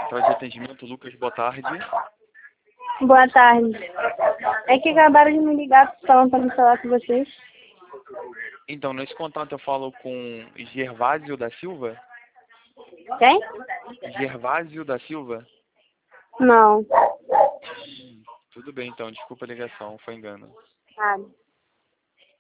Central de atendimento, Lucas, boa tarde. Boa tarde. É que acabaram de me ligar falando para me falar com vocês. Então, nesse contato eu falo com Gervásio da Silva? Quem? Gervásio da Silva? Não. Tudo bem, então. Desculpa a ligação, foi engano. Nada.